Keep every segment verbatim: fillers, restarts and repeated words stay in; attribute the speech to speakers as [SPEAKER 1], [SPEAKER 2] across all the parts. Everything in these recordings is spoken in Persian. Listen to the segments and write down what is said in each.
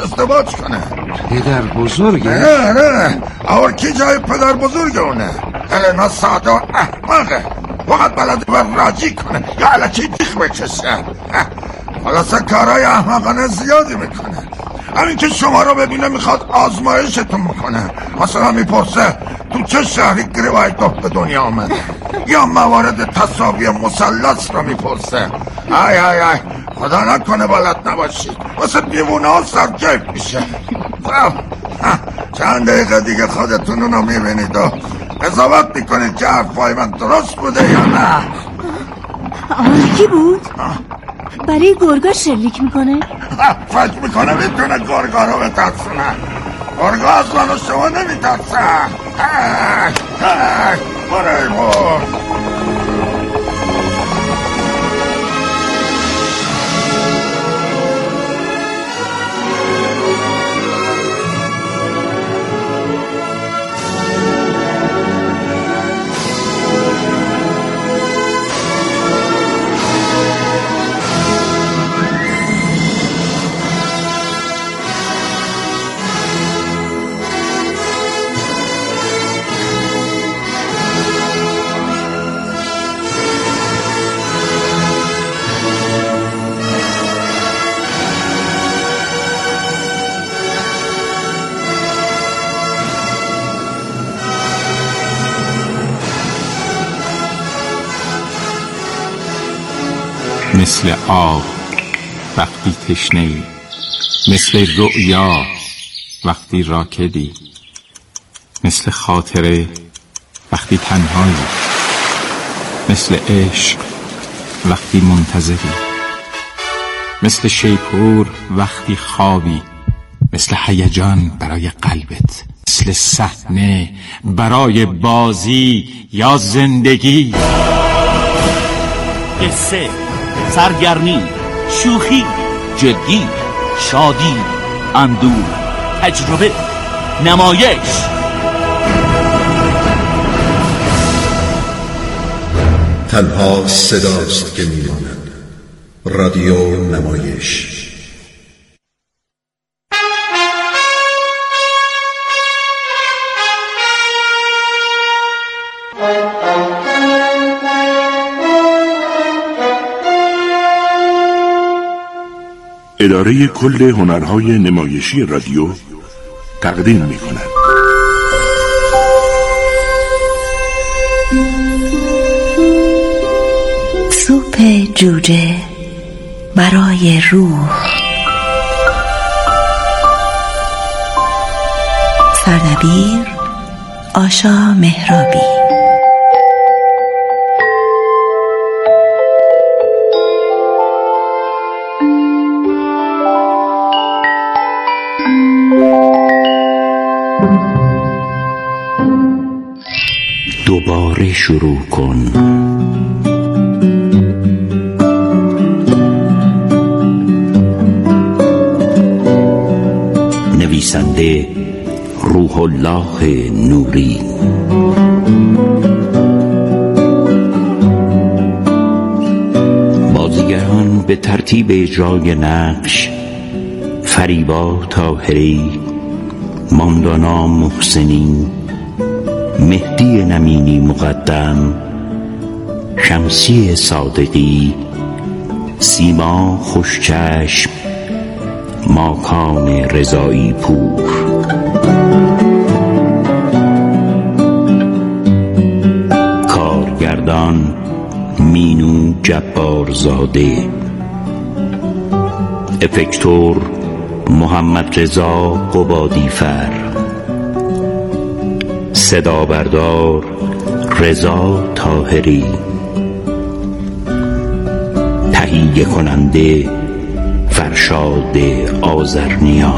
[SPEAKER 1] ازدواج کنه.
[SPEAKER 2] پدر بزرگه؟
[SPEAKER 1] نه نه اور کی جای پدر بزرگ اونه؟ النا ساده و احمقه، فقط بلد بر راجی کنه یا علکی دیخ بکشه. خلاصه کارهای احمقانه زیادی میکنه. همین که شما رو ببینه میخواد آزمایشتون میکنه. مثلا میپرسه تو چه شهری گریوایتوف به دنیا آمده، یا موارد تساوی مثلث رو میپرسه. آی آی آی خدا نکنه بلد نباشید، واسه دیوونه ها سرکیف میشه. چند دقیقه دیگه خودتون رو میبینید و قضاوت میکنید که حرفای من درست بوده یا نه.
[SPEAKER 3] آه کی بود؟ برای گرگا شلیک میکنه؟
[SPEAKER 1] فکر میکنه میتونه گرگا رو بترسونه. گرگا از من و شما نمیترسه. برای بود
[SPEAKER 4] مثل آب وقتی تشنه‌ای، مثل رؤیا وقتی راکدی، مثل خاطره وقتی تنهایی، مثل عشق وقتی منتظری، مثل شیپور وقتی خوابی، مثل هیجان برای قلبت، مثل صحنه برای بازی یا زندگی.
[SPEAKER 5] قصه، سرگرمی، شوخی، جدی، شادی، اندوه، تجربه، نمایش.
[SPEAKER 6] تنها صداست که میماند. رادیو نمایش.
[SPEAKER 7] اداره کل هنرهای نمایشی رادیو تقدیم می کند.
[SPEAKER 8] سوپ جوجه برای روح. سردبیر آشا مهرابی.
[SPEAKER 5] دوباره شروع کن. نویسنده روح الله نوری. بازیگران به ترتیب اجرای نقش: فریبا طاهری، ماندانا محسنی، مهدی نمینی مقدم، شمسی صادقی، سیما خوشچشم، ماکان رضایی پور. کارگردان مینو جبارزاده. افکتور محمد رضا قبادیفر. صدا بردار رضا طاهری. تهیه کننده فرشاد آذرنیا.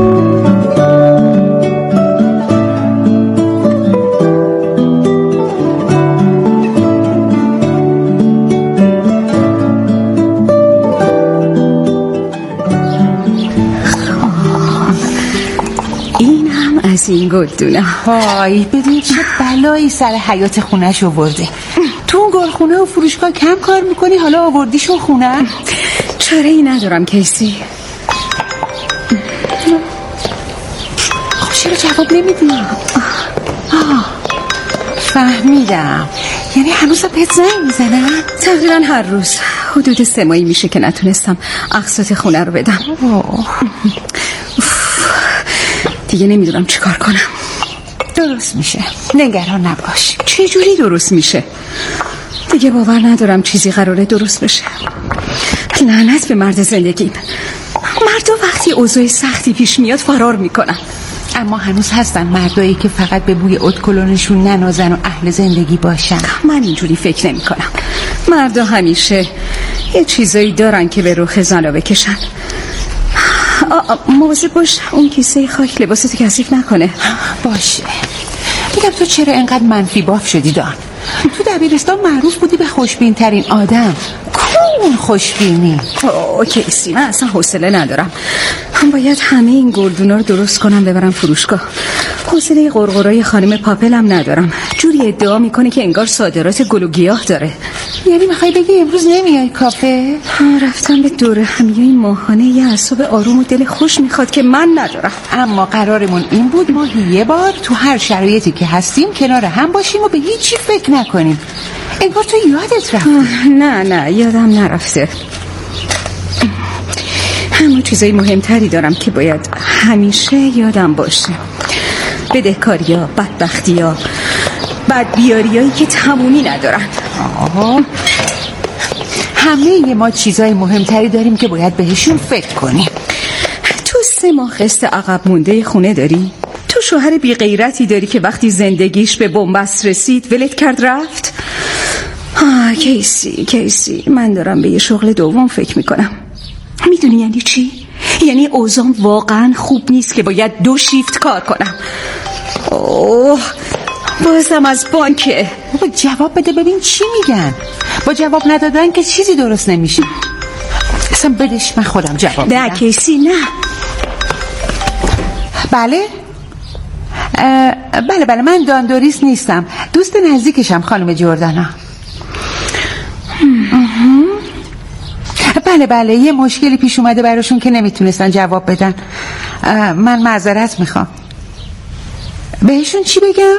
[SPEAKER 3] از این گلدونه.
[SPEAKER 9] وای بدون چه بلایی سر حیات خونش آورده. تو اون گلخونه و فروشگاه کم کار میکنی، حالا آوردیشون خونه.
[SPEAKER 3] چاره ای ندارم کیسی.
[SPEAKER 9] جواب نمیدی؟ آه فهمیدم. یعنی هنوز بهت زنگ میزنن؟
[SPEAKER 3] تقریبا هر روز. حدود سه ماهی میشه که نتونستم اقساط خونه رو بدم. دیگه نمیدونم چی کار کنم.
[SPEAKER 9] درست میشه، نگران نباش.
[SPEAKER 3] چه جوری درست میشه؟ دیگه باور ندارم چیزی قراره درست بشه. لعنت به مرد زندگیم. مردا وقتی اوضاع سختی پیش میاد فرار میکنن.
[SPEAKER 9] اما هنوز هستن مردایی که فقط به بوی ادکلونشون ننازن و اهل زندگی باشن.
[SPEAKER 3] من اینجوری فکر نمی کنم. مردا همیشه یه چیزایی دارن که به روح زنا بکشن. مواظب باش اون کیسه خاک لباستو کثیف نکنه.
[SPEAKER 9] باشه. میگم تو چرا انقدر منفی باف شدی دان؟ تو دبیرستان معروف بودی به خوشبین ترین آدم. کون خوشبینی؟
[SPEAKER 3] اوکی سی، من اصلا حوصله ندارم. من باید همه این گردونا رو درست کنم ببرم فروشگاه. حوصله قرقرای خانم پاپلم ندارم. جوری ادعا میکنه که انگار صادرات گل و گیاه داره.
[SPEAKER 9] یعنی میخوای بگی امروز نمیای کافه؟
[SPEAKER 3] رفتم به دوره همیای ماهانه یه اعصاب آروم و دل خوش میخواد که من ندارم.
[SPEAKER 9] اما قرارمون این بود ما یه بار تو هر شرایطی که هستیم کنار هم باشیم و به هیچی فکر نکنیم. انگار تو یادت رفت.
[SPEAKER 3] نه نه یادم نرفته. همه چیزای مهمتری دارم که باید همیشه یادم باشه. بدهکاری ها، بدبختی ها، بدبیاری هایی که تمومی ندارن.
[SPEAKER 9] آها. همه ما چیزای مهمتری داریم که باید بهشون فکر کنیم.
[SPEAKER 3] تو سه ماه قسط عقب مونده خونه داری؟ تو شوهر بی غیرتی داری که وقتی زندگیش به بنبست رسید ولت کرد رفت؟ آه کیسی کیسی من دارم به یه شغل دوم فکر میکنم. میدونی یعنی چی؟ یعنی اوضاعم واقعا خوب نیست که باید دو شیفت کار کنم. اوه بازم از بانکه.
[SPEAKER 9] با جواب بده ببین چی میگن. با جواب ندادن که چیزی درست نمیشه. اصلا بدش من خودم جواب بدم.
[SPEAKER 3] نه کیسی نه.
[SPEAKER 9] بله بله بله من داندوریس نیستم، دوست نزدیکشم خانم جردانا. بله بله یه مشکلی پیش اومده براشون که نمیتونستن جواب بدن. من معذرت میخوام. بهشون چی بگم؟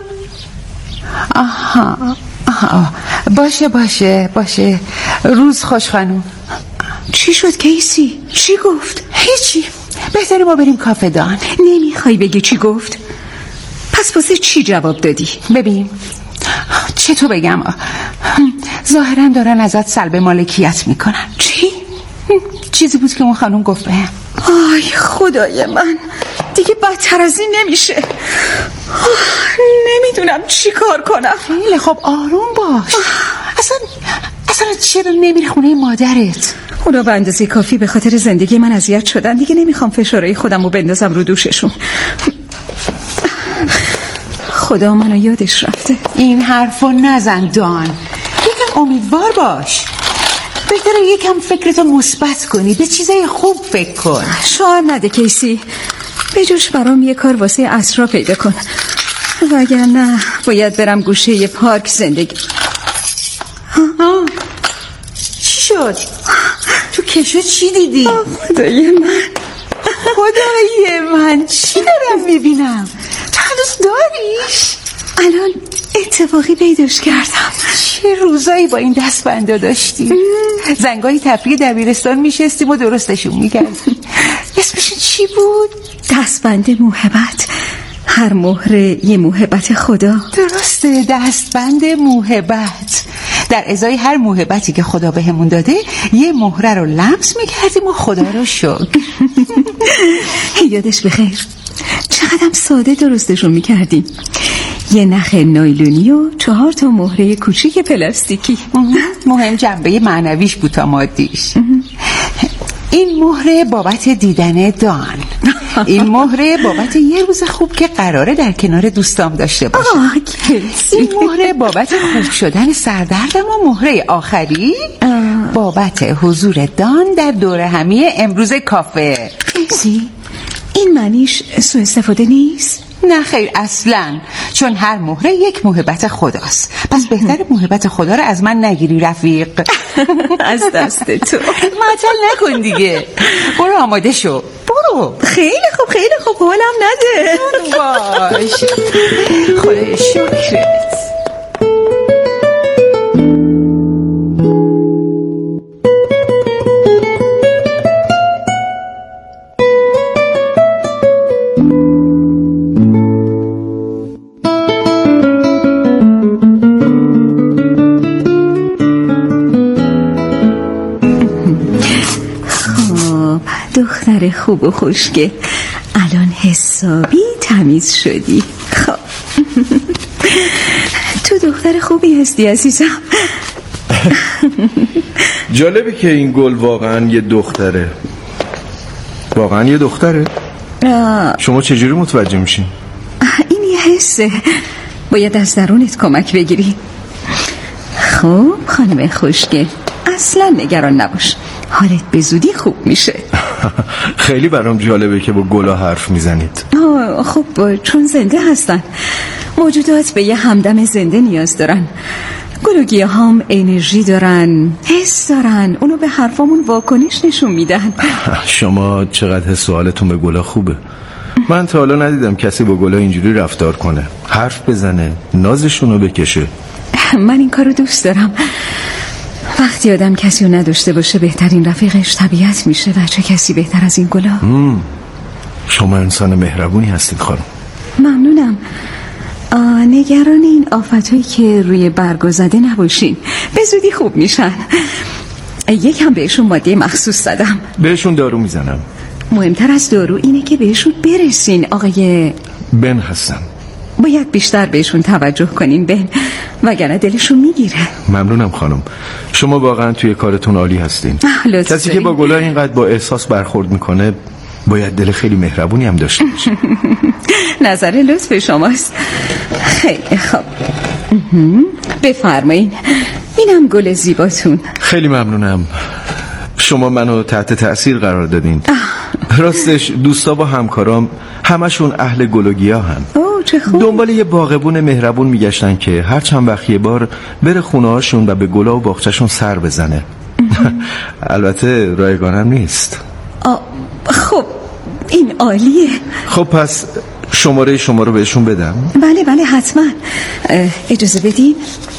[SPEAKER 9] آها آها باشه باشه باشه. روز خوش خانم.
[SPEAKER 3] چی شد کیسی؟ چی گفت؟
[SPEAKER 9] هیچی، بهتره ما بریم کافه دان.
[SPEAKER 3] نمیخوای بگی چی گفت؟ پس واسه چی جواب دادی؟
[SPEAKER 9] ببین چه تو بگم، ظاهرا دارن ازت سلب مالکیت میکنن.
[SPEAKER 3] چی؟
[SPEAKER 9] چیزی بود که اون خانم گفت بهم.
[SPEAKER 3] آی خدای من دیگه بدتر از این نمیشه. نمیدونم چی کار کنم.
[SPEAKER 9] خیلی خب آروم باش. اصلا اصلا چرا نمیری خونه مادرت؟
[SPEAKER 3] اونا به اندازه کافی به خاطر زندگی من اذیت شدن. دیگه نمیخوام فشارهای خودم رو بندازم رو دوششون. خدا منو یادش رفته.
[SPEAKER 9] این حرفو نزن دان. یکم امیدوار باش. بهتره یکم فکرتو مثبت کنی، به چیزای خوب فکر کن.
[SPEAKER 3] شعار نده کیسی. به جوش برام یه کار واسه اسرا پیدا کن، وگرنه باید برم گوشه یه پارک زندگی.
[SPEAKER 9] ها چی شد؟ تو کشو چی دیدی؟
[SPEAKER 3] خدای من
[SPEAKER 9] خدای من چی دارم میبینم؟ تو هنوز داریش؟
[SPEAKER 3] الان اتفاقی پیداش کردم.
[SPEAKER 9] چه روزایی با این دستبندا داشتیم. زنگای تفریح دبیرستان میشستیم و درستشون میکردیم. اسمشون چی بود؟
[SPEAKER 3] دستبند موهبت. هر مهره یه موهبت خدا.
[SPEAKER 9] درسته، دستبند موهبت. در ازای هر موهبتی که خدا بهمون داده یه مهره رو لمس میکردیم و خدا رو شکر.
[SPEAKER 3] یادش بخیر. چقدرم ساده درستشون میکردیم. یه نخ نایلونی و چهار تا مهره کوچیک پلاستیکی.
[SPEAKER 9] مهم جنبه معنویش بود تا مادیش. این مهره بابت دیدن دان. این مهره بابت یه روز خوب که قراره در کنار دوستام داشته باشم. این مهره بابت خوب شدن سردردم و مهره آخری بابت حضور دان در دوره همی امروز کافه.
[SPEAKER 3] کیسی این معنیش سوء استفاده نیست؟
[SPEAKER 9] نه خیر اصلا، چون هر مهره یک موهبت خداست. پس بهتر موهبت خدا رو از من نگیری رفیق.
[SPEAKER 3] از دست تو
[SPEAKER 9] معطل نکن دیگه. برو آماده شو، برو. خوب.
[SPEAKER 3] خیلی خوب خیلی خوب، حالم نده.
[SPEAKER 9] باش خدای شکرت.
[SPEAKER 3] دختر خوب و خوشگل، الان حسابی تمیز شدی. خب تو دختر خوبی هستی عزیزم.
[SPEAKER 10] جالبه که این گل واقعا یه دختره. واقعا یه دختره؟
[SPEAKER 3] آه.
[SPEAKER 10] شما چجوری متوجه میشین؟
[SPEAKER 3] این یه حسه، باید از درونت کمک بگیری. خب خانم خوشگل، اصلا نگران نباش، حالت به زودی خوب میشه.
[SPEAKER 10] خیلی برام جالبه که با گلا حرف میزنید.
[SPEAKER 3] خب چون زنده هستن، موجودات به یه همدم زنده نیاز دارن. گل و گیاه هم انرژی دارن، حس دارن، اونو به حرفامون واکنش نشون میدن.
[SPEAKER 10] شما چقدر حس و حالتون به گلا خوبه. من تا حالا ندیدم کسی با گلا اینجوری رفتار کنه، حرف بزنه، نازشونو بکشه.
[SPEAKER 3] من این کارو دوست دارم. وقتی آدم کسی رو نداشته باشه بهترین رفیقش طبیعت میشه و چه کسی بهتر از این گلا.
[SPEAKER 10] شما انسان مهربونی هستید خانم.
[SPEAKER 3] ممنونم. نگران این آفتایی که روی برگ زده نباشین، به زودی خوب میشن. یکم بهشون ماده مخصوص زدم.
[SPEAKER 10] بهشون دارو میزنم.
[SPEAKER 3] مهمتر از دارو اینه که بهشون برسین. آقای
[SPEAKER 10] بن هستم.
[SPEAKER 3] باید بیشتر بهشون توجه کنین بن، وگرنه دلشون میگیره.
[SPEAKER 10] ممنونم خانم، شما واقعا توی کارتون عالی هستین. کسی که با گلاه اینقدر با احساس برخورد میکنه باید دل خیلی مهربونی هم داشته باشه.
[SPEAKER 3] نظر لطف شماست. خیلی خوب، بفرمایین، اینم گل زیباتون.
[SPEAKER 10] خیلی ممنونم، شما منو تحت تأثیر قرار دادین. راستش دوستا با همکارام همشون اهل گل و گیاهن.
[SPEAKER 3] چه خوب.
[SPEAKER 10] دنبال یه باغبون مهربون میگشتن که هر چند وقت یه بار بره خونه هاشون و به گلا و باغچه‌شون سر بزنه. البته رایگانم نیست.
[SPEAKER 3] آه خب این عالیه.
[SPEAKER 10] خب پس شماره شما رو بهشون بدم؟
[SPEAKER 3] بله بله حتما. اجازه بدین.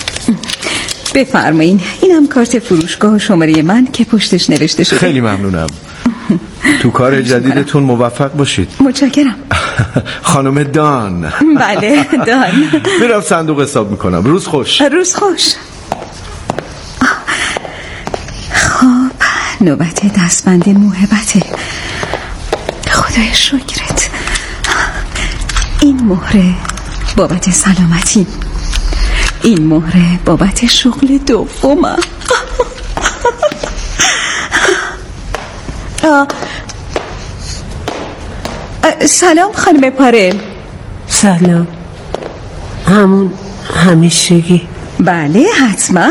[SPEAKER 3] بفرمایین، اینم کارت فروشگاه و شماره من که پشتش نوشته شده.
[SPEAKER 10] خیلی ممنونم. تو کار جدیدتون موفق باشید.
[SPEAKER 3] متشکرم.
[SPEAKER 10] خانم دان.
[SPEAKER 3] بله دان.
[SPEAKER 10] میرم صندوق حساب میکنم. روز خوش.
[SPEAKER 3] روز خوش. خب نوبت دستبند موهبته. خدای شکرت. این مهره بابت سلامتی، این مهره بابت شغل دومم. سلام خانم پارل.
[SPEAKER 11] سلام. همون همیشگی؟
[SPEAKER 3] بله حتما.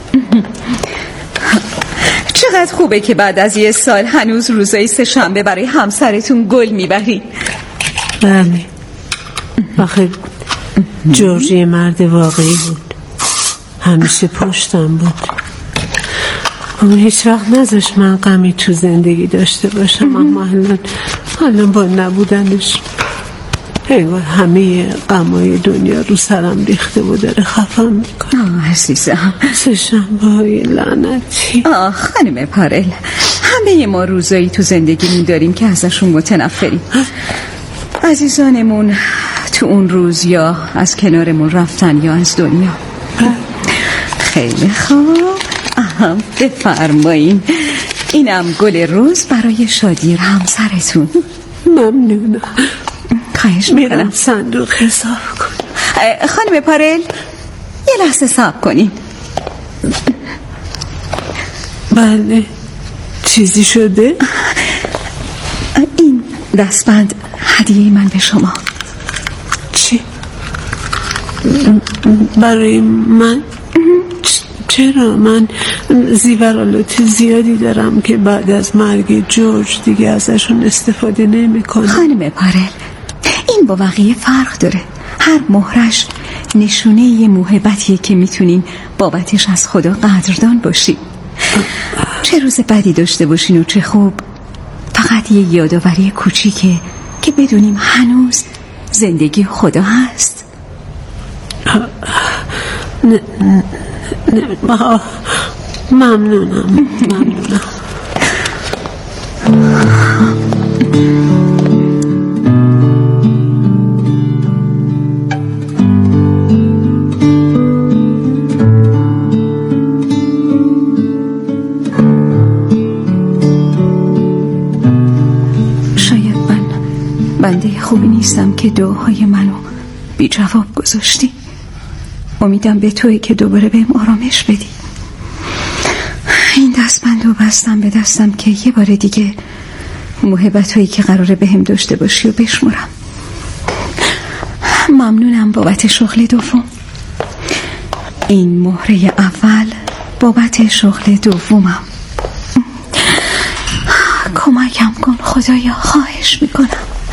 [SPEAKER 3] چقدر خوبه که بعد از یه سال هنوز روزای سه شنبه برای همسرتون گل میبری.
[SPEAKER 11] بله، آخه جورجی مرد واقعی بود، همیشه پشتم بود. اون هیچ وقت نذاشت من غمی تو زندگی داشته باشم، اما الان الان با نبودنش انگار همه غمای دنیا رو سرم ریخته و داره خفم میکنه.
[SPEAKER 3] آه عزیزم،
[SPEAKER 11] سه شنبه های لعنتی.
[SPEAKER 3] آه خانم پارل، همه ما روزایی تو زندگیمون داریم که ازشون متنفریم. عزیزانمون تو اون روز یا از کنارمون رفتن یا از دنیا. خیلی خوب، بفرمایین، اینم گل روز برای شادی همسرتون.
[SPEAKER 11] ممنونم.
[SPEAKER 3] خواهش میکنم.
[SPEAKER 11] میرم صندوق حساب کن.
[SPEAKER 3] خانم پارل یه لحظه صبر کنین.
[SPEAKER 11] بله، چیزی شده؟
[SPEAKER 3] این دستبند هدیه من به شما.
[SPEAKER 11] چی؟ برای من؟ چرا؟ من زیورالات زیادی دارم که بعد از مرگ جورج دیگه ازشون استفاده نمی کنم.
[SPEAKER 3] خانم پارل، این با بقیه فرق داره. هر مهرش نشونه یه موهبتیه که میتونین بابتش از خدا قدردان باشی. چه روز بدی داشته باشین و چه خوب، فقط یه یادآوری کوچیکه که بدونیم هنوز زندگی خدا هست.
[SPEAKER 11] نه نه نه ممنونم ممنونم.
[SPEAKER 3] شاید من بنده خوبی نیستم که دعاهای منو بی جواب گذاشتی. امیدم به تویی که دوباره بهم آرامش بدی. این دستبندو بستم به دستم که یه بار دیگه محبت هایی که قراره بهم داشته باشی و بشمرم. ممنونم بابت شغل دوم. این مهره اول بابت شغل دومم. کمکم کن خدایا، خواهش میکنم.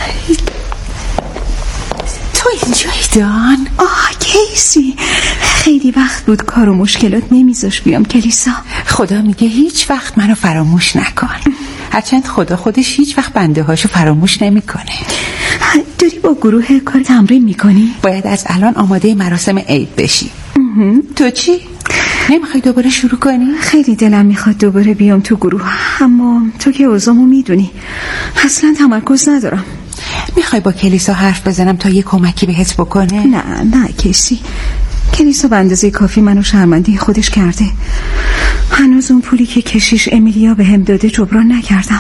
[SPEAKER 9] تو اینجایی دان؟
[SPEAKER 3] آه کیسی، خیلی وقت بود کار و مشکلات نمیذاش بیام کلیسا.
[SPEAKER 9] خدا میگه هیچ وقت منو فراموش نکن، هرچند خدا خودش هیچ وقت بنده هاشو فراموش نمیکنه.
[SPEAKER 3] داری با گروه کار تمرین میکنی؟
[SPEAKER 9] باید از الان آماده مراسم عید بشی. تو چی؟ نمیخوای دوباره شروع کنی؟
[SPEAKER 3] خیلی دلم میخواد دوباره بیام تو گروه، اما تو که اوضاعمو میدونی، اصلا تمرکز ندارم.
[SPEAKER 9] میخوای با کلیسا حرف بزنم تا یه کمکی بهت بکنه؟
[SPEAKER 3] نه نه کسی، کلیسا به اندازه کافی منو شرمنده خودش کرده. هنوز اون پولی که کشیش امیلیا به هم داده جبران نکردم.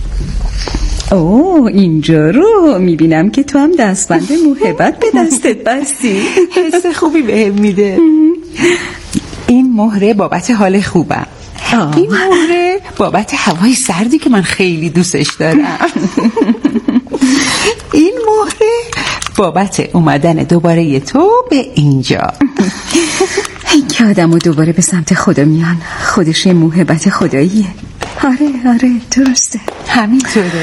[SPEAKER 3] اوه اینجا رو میبینم که تو هم دستبند محبت به دستت بستی.
[SPEAKER 9] حس خوبی بهم میده. این مهره بابت حال خوبم. آه. این مهره بابت هوای سردی که من خیلی دوستش دارم. این مهره بابت اومدن دوباره تو به اینجا.
[SPEAKER 3] این که آدم و دوباره به سمت خدا میان خودش محبت خداییه. آره آره درسته،
[SPEAKER 9] همینطوره.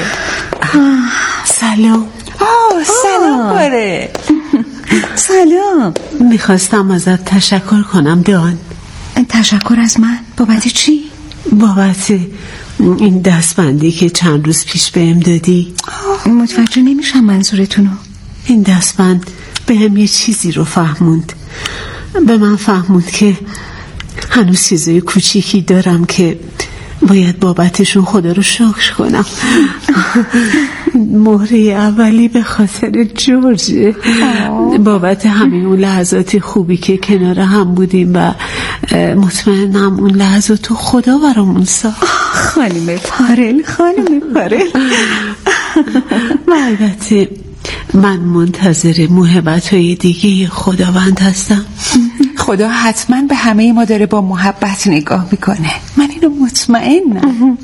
[SPEAKER 11] سلام.
[SPEAKER 9] آه سلام باره.
[SPEAKER 3] سلام.
[SPEAKER 11] میخواستم ازت تشکر کنم دان.
[SPEAKER 3] تشکر از من؟ بابت چی؟
[SPEAKER 11] بابت این دستبندی که چند روز پیش بهم دادی.
[SPEAKER 3] متوجه نمیشم منظورتونو.
[SPEAKER 11] این دستبند بهم یه چیزی رو فهموند. به من فهموند که هنوز چیزای کوچیکی دارم که باید بابتشون خدا رو شکر کنم. مهره اولی به خاطر جورج، بابت همه اون لحظات خوبی که کنار هم بودیم و مطمئنم اون لحظات خدا برامون ساخت.
[SPEAKER 3] خانم پارل، خانم پارل.
[SPEAKER 11] و البته من منتظر محبت‌های دیگه خداوند هستم.
[SPEAKER 9] خدا حتما به همه ما داره با محبت نگاه میکنه، من اینو مطمئنم.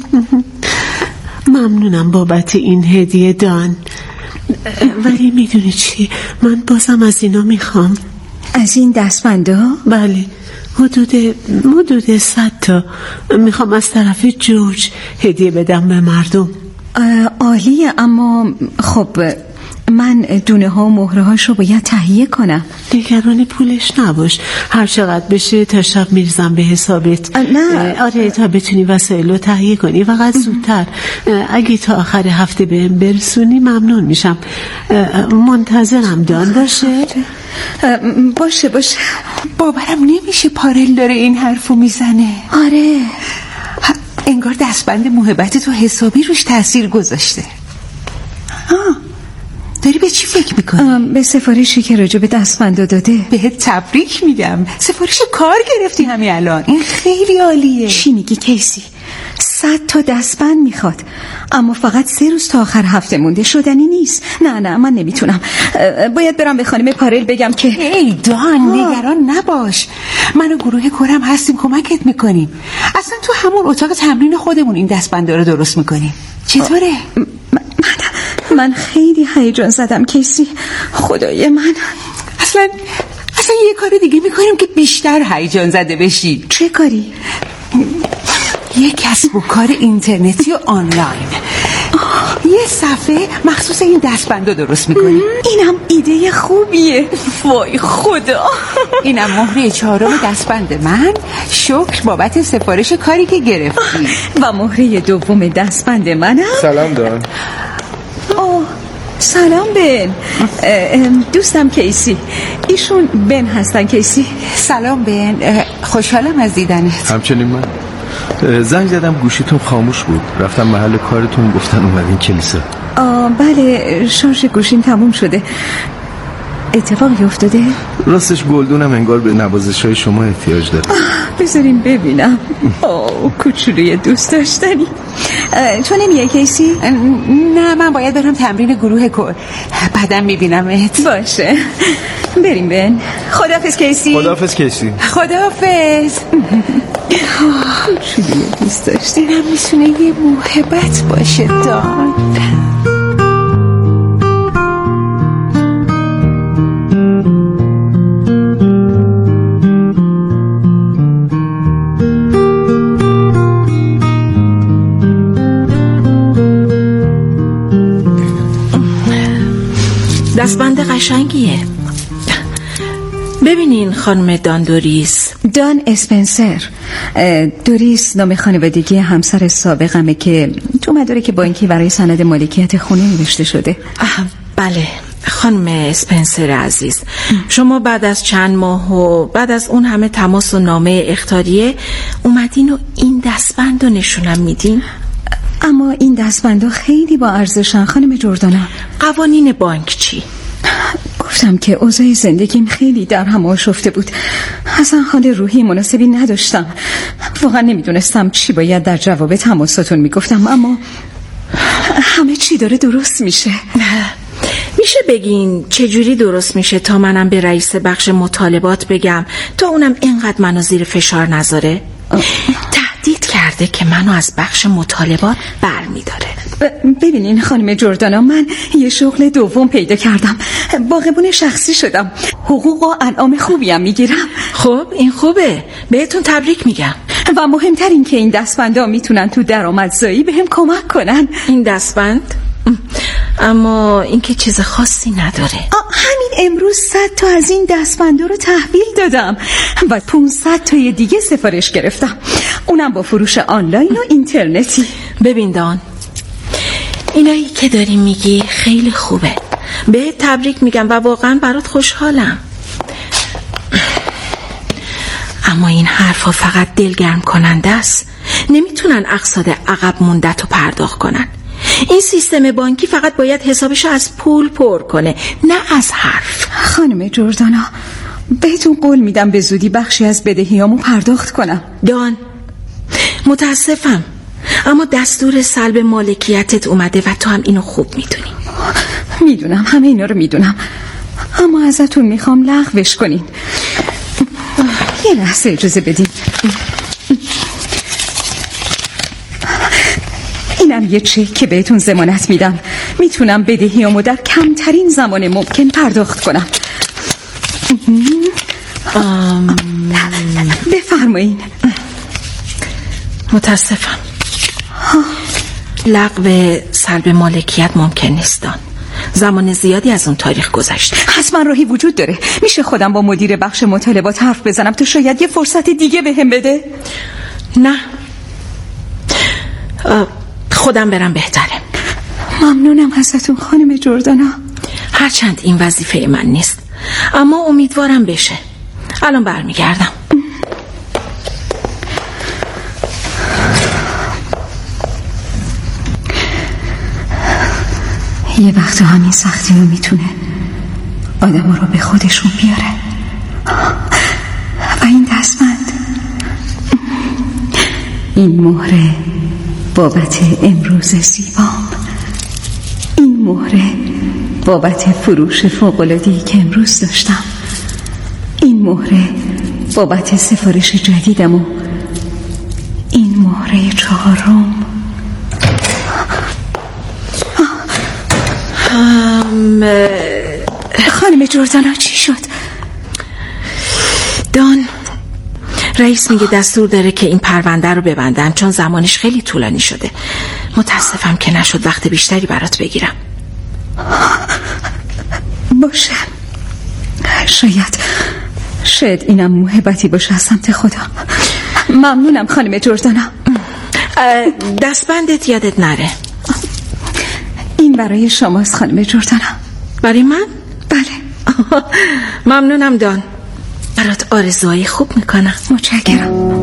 [SPEAKER 11] ممنونم بابت این هدیه دان، ولی میدونی چی، من بازم از اینا میخوام.
[SPEAKER 3] از این دستبندا؟
[SPEAKER 11] بله، حدود حدود صد تا میخوام از طرف جورج هدیه بدم به مردم.
[SPEAKER 3] عالیه، اما خب من دونه ها و مهره هاش رو باید تهیه کنم.
[SPEAKER 11] نگران پولش نباش، هر چقدر بشه تا شب میرزم به حسابت.
[SPEAKER 3] نه
[SPEAKER 11] آره، تا بتونی وسایل رو تهیه کنی، فقط زودتر. اگه تا آخر هفته بهم برسونی ممنون میشم. منتظرم دان باشه.
[SPEAKER 3] باشه باشه.
[SPEAKER 9] باورم نمیشه پارل داره این حرفو میزنه.
[SPEAKER 3] آره،
[SPEAKER 9] انگار دستبند محبت تو حسابی روش تاثیر گذاشته. ها، داری به چی فکر میکنی؟
[SPEAKER 3] به سفارشی که راجع به دستبندا داده.
[SPEAKER 9] بهت تبریک میگم، سفارش کار گرفتی همین الان. این خیلی عالیه.
[SPEAKER 3] چی میگی کیسی؟ صد تا دستبند میخواد، اما فقط سه روز تا آخر هفته مونده، شدنی نیست. نه نه من نمیتونم، باید برم به خانم پارل بگم که
[SPEAKER 9] ای دان نگران نباش، من و گروه کارم هستیم، کمکت میکنیم. اصلا تو همون اتاق تمرین خودمون این دستبندا رو درست میکنیم. چطوره؟
[SPEAKER 3] من, من خیلی هیجان زدم کیسی، خدای من.
[SPEAKER 9] اصلا اصلا یه کار دیگه میکنیم که بیشتر هیجان زده بشی.
[SPEAKER 3] چه کاری؟
[SPEAKER 9] یک کسب و کار اینترنتی و آنلاین. یه صفحه مخصوص این دستبندو درست میکنیم.
[SPEAKER 3] اینم ایده خوبیه. وای خدا.
[SPEAKER 9] اینم مهره چهارم دستبند من. شکر بابت سفارش کاری که گرفتی.
[SPEAKER 3] و مهره دوم دستبند منم.
[SPEAKER 10] سلام دان.
[SPEAKER 3] اوه سلام بن. دوستم کیسی. ایشون بن هستن. کیسی
[SPEAKER 9] سلام بن، خوشحالم از دیدنت.
[SPEAKER 10] همچنین من. زنگ زدم گوشیتون خاموش بود، رفتم محل کارتون، گفتن اومدین کلیسا.
[SPEAKER 3] آه بله، شارژ گوشیم تموم شده. اتفاقی افتاده؟
[SPEAKER 10] راستش گلدونم انگار به نوازش‌های شما احتیاج داره.
[SPEAKER 3] بذاریم ببینم. اوه کوچولوی دوست داشتنی. تو نمیای کیسی؟
[SPEAKER 9] نه من باید برم تمرین گروه کور، بعدم میبینمت.
[SPEAKER 3] باشه بریم بن. خداحافظ کیسی.
[SPEAKER 10] خداحافظ کیسی.
[SPEAKER 9] خداحافظ.
[SPEAKER 3] کوچولوی دوست داشتنی
[SPEAKER 9] هم میتونه یه محبت باشه دان.
[SPEAKER 12] دستبند قشنگیه. ببینین خانم دان دوریس.
[SPEAKER 3] دان اسپنسر. دوریس نام خانوادگی همسر سابقمه که تو مدارک بانکی برای سند مالکیت خونه نوشته شده.
[SPEAKER 12] بله خانم اسپنسر عزیز، شما بعد از چند ماه و بعد از اون همه تماس و نامه اختاریه اومدین و این دستبند رو نشونم میدین.
[SPEAKER 3] اما این دستبندها خیلی با ارزشن خانم جردانا.
[SPEAKER 12] قوانین بانک چی؟
[SPEAKER 3] گفتم که اوضاع زندگیم خیلی در هم آشفته بود. اصلا حال روحی مناسبی نداشتم. واقعا نمیدونستم چی باید در جواب تماساتون میگفتم، اما همه چی داره درست میشه.
[SPEAKER 12] میشه بگین چجوری درست میشه تا منم به رئیس بخش مطالبات بگم تا اونم اینقدر منو زیر فشار نذاره؟ تهدید کرده که منو از بخش مطالبات بر میداره.
[SPEAKER 3] ببینین خانم جردانا، من یه شغل دوم پیدا کردم، باغبون شخصی شدم، حقوق و انعام خوبی هم میگیرم.
[SPEAKER 12] خب این خوبه، بهتون تبریک میگم.
[SPEAKER 3] و مهمتر این که این دستبندها میتونن تو درآمدزایی بهم کمک کنن.
[SPEAKER 12] این دستبند؟ اما این که چیز خاصی نداره.
[SPEAKER 3] همین امروز صد تا از این دستبندا رو تحویل دادم و پانصد تای دیگه سفارش گرفتم، اونم با فروش آنلاین و اینترنتی.
[SPEAKER 12] ببین دان، اینایی که داری میگی خیلی خوبه، به تبریک میگم و واقعا برات خوشحالم. اما این حرفا فقط دلگرم کننده است. نمیتونن اقساط عقب موندت رو پرداخت کنن. این سیستم بانکی فقط باید حسابشو از پول پر کنه، نه از حرف.
[SPEAKER 3] خانم جردانا، بهتون قول میدم به زودی بخشی از بدهیامو پرداخت کنم.
[SPEAKER 12] دان، متاسفم اما دستور سلب مالکیتت اومده و تو هم اینو خوب میدونی.
[SPEAKER 3] میدونم، همه اینا رو میدونم، اما ازتون میخوام لغوش کنین. یه لحظه اجازه بدین. اینم یه چک که بهتون ضمانت میدم میتونم بدهیامو در کمترین زمان ممکن پرداخت کنم.
[SPEAKER 12] آم...
[SPEAKER 3] بفرمایین.
[SPEAKER 12] متاسفم، لغو سلب مالکیت ممکن نیست دان. زمان زیادی از اون تاریخ گذشته.
[SPEAKER 3] حتما راهی وجود داره. میشه خودم با مدیر بخش مطالبات حرف بزنم تو شاید یه فرصت دیگه بهم بده؟
[SPEAKER 12] نه، خودم برم بهتره.
[SPEAKER 3] ممنونم ازتون خانم جردانا.
[SPEAKER 12] هرچند این وظیفه من نیست، اما امیدوارم بشه. الان برمیگردم.
[SPEAKER 3] یه وقت همین سختی رو میتونه آدم رو به خودشون بیاره. و این دستبند، این مهره بابت امروز زیبام، این مهره بابت فروش فوق‌العاده‌ای که امروز داشتم، این مهره بابت سفارش جدیدم و این مهره چهارم.
[SPEAKER 12] هم...
[SPEAKER 3] خانم جردانا چی شد؟
[SPEAKER 12] دان، رئیس میگه دستور داره که این پرونده رو ببندن چون زمانش خیلی طولانی شده. متاسفم که نشد وقت بیشتری برات بگیرم.
[SPEAKER 3] باشه، شاید شاید اینم محبتی باشه از سمت خدا. ممنونم خانم جردانا.
[SPEAKER 12] دستبندت یادت نره.
[SPEAKER 3] این برای شماست خانم جردانا.
[SPEAKER 12] برای من؟
[SPEAKER 3] بله.
[SPEAKER 12] ممنونم دان، برات آرزوهای خوب میکنم.
[SPEAKER 3] متشکرم.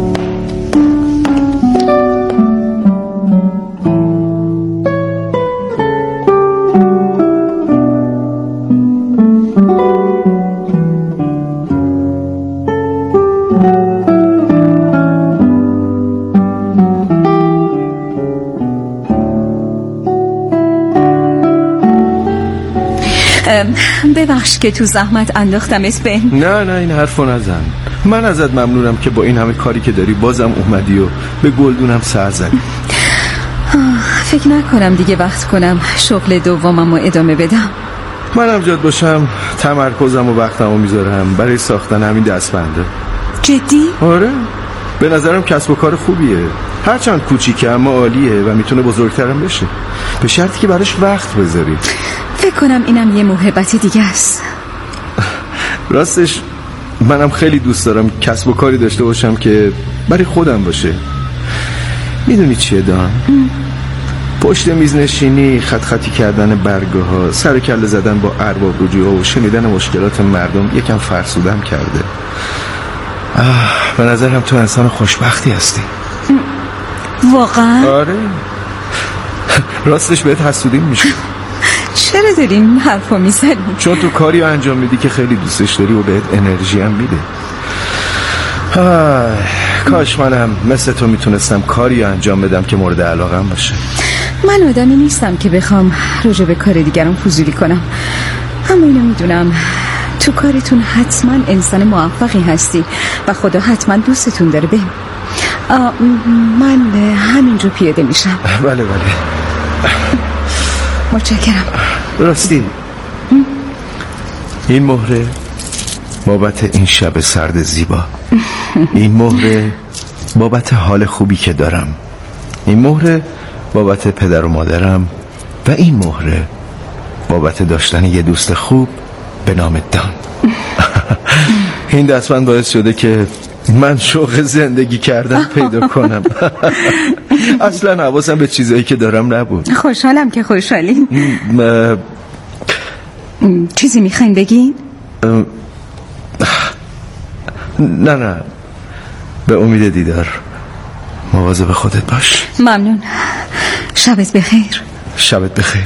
[SPEAKER 3] ببخش که تو زحمت انداختمت به.
[SPEAKER 10] نه نه این حرفو نزن. من ازت ممنونم که با این همه کاری که داری بازم اومدی و به گلدونم سر زدی.
[SPEAKER 3] فکر نکنم دیگه وقت کنم شغل دومم رو ادامه بدم.
[SPEAKER 10] منم جات باشم تمرکزم و وقتمو میذارم برای ساختن همین دستبنده.
[SPEAKER 3] جدی؟
[SPEAKER 10] آره، به نظرم کسب و کار خوبیه، هرچند کوچیکه اما عالیه و میتونه بزرگترم بشه، به شرطی که براش وقت بذاری.
[SPEAKER 3] فکر کنم اینم یه موهبت دیگه است.
[SPEAKER 10] راستش منم خیلی دوست دارم کسب و کاری داشته باشم که برای خودم باشه. میدونی چیه دان؟ پشت میز نشینی، خط خطی کردن برگه ها، سر کله زدن با ارباب رجوع ها و شنیدن مشکلات مردم یکم فرسودم کرده. آه، به نظرم تو انسان خوشبختی هستی.
[SPEAKER 3] واقعا؟
[SPEAKER 10] آره، راستش بهت حسودیم میشه.
[SPEAKER 3] چرا داری این حرفا میزنی؟
[SPEAKER 10] چون تو کاری انجام میدی که خیلی دوستش داری و بهت انرژی هم میده. کاش منم مثل تو میتونستم کاری انجام بدم که مورد علاقم باشه.
[SPEAKER 3] من آدمی نیستم که بخوام راجع به کار دیگران فضولی کنم، اما اینو میدونم تو کارتون حتما انسان موفقی هستی و خدا حتما دوستتون داره. به من همینجا پیاده میشم.
[SPEAKER 10] بله بله.
[SPEAKER 3] متشکرم.
[SPEAKER 10] راستی این مهره بابت این شب سرد زیبا، این مهره بابت حال خوبی که دارم، این مهره بابت پدر و مادرم و این مهره بابت داشتن یه دوست خوب به نام دان. این دستبند باعث شده که من شوق زندگی کردن پیدا کنم. اصلا حواسم به چیزایی که دارم نبود.
[SPEAKER 3] خوشحالم که خوشحالین.
[SPEAKER 10] م...
[SPEAKER 3] چیزی میخواین بگین؟
[SPEAKER 10] نه نه، به امید دیدار. مواظب خودت باش.
[SPEAKER 3] ممنون. شبت بخیر.
[SPEAKER 10] شبت بخیر.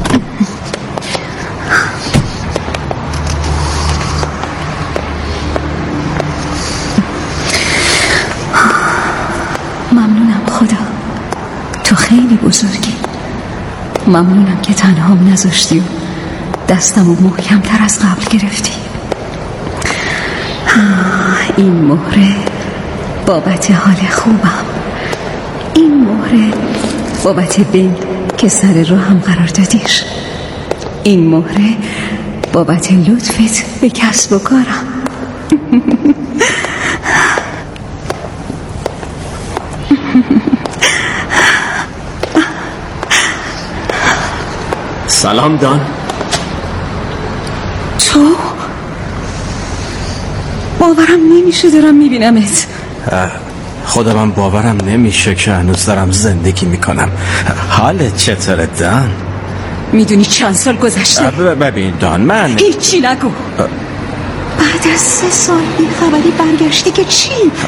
[SPEAKER 3] ممنونم خدا، تو خیلی بزرگی. ممنونم که تنهام نذاشتی و دستمو محکم تر از قبل گرفتی. این مهره بابت حال خوبم، این مهره بابت بل که سر راهم قرار دادیش، این مهره بابت لطفت به کسب و کارم.
[SPEAKER 13] سلام دان.
[SPEAKER 3] تو؟ باورم نمیشه دارم میبینمت.
[SPEAKER 13] خدا من باورم نمیشه که هنوز دارم زندگی میکنم. حالت چطوره دان؟
[SPEAKER 3] میدونی چند سال گذشته؟
[SPEAKER 13] ببین دان، من
[SPEAKER 3] هیچی نگو. بعد از سه سال این خبری برگشتی که چی؟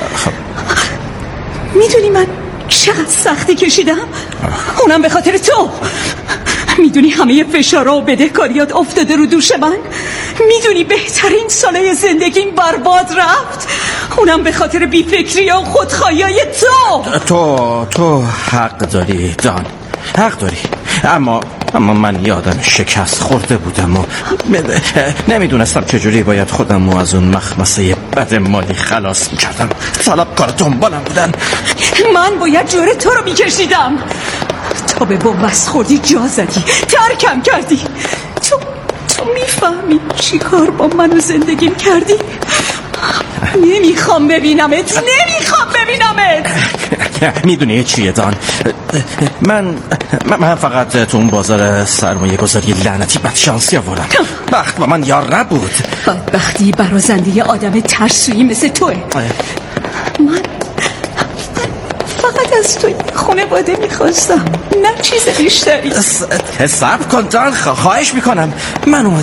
[SPEAKER 3] میدونی من چقدر سختی کشیدم؟ اونم به خاطر تو. میدونی همه فشارها و بدهکاریات افتاده رو دوش من؟ میدونی بهترین سالای زندگیم برباد رفت؟ اونم به خاطر بیفکری و خودخواهیای تو.
[SPEAKER 13] تو تو حق داری دان، حق داری، اما اما من یه آدم شکست خورده بودم و نمیدونستم چجوری باید خودم رو از اون مخمسه بد مالی خلاص میکردم. طلبکار دنبالم بودن.
[SPEAKER 3] من باید جور تو رو میکشیدم. تا به بنبست خوردی، جا زدی، ترکم کردی. تو تو میفهمی چی کار با من و زندگیم کردی؟ نمیخوام ببینمت، نمیخوام ببینمت.
[SPEAKER 13] میدونی چیه دان؟ من من فقط تو اون بازار سرمایه گذاری لعنتی بدشانسی آوردم. بخت با من یار نبود.
[SPEAKER 3] بدبختی برازنده آدم ترسویی مثل توه. من فقط از تو خانواده میخواستم، نه چیز بیشتری.
[SPEAKER 13] صبر کن دان، خواهش میکنم. من اومدم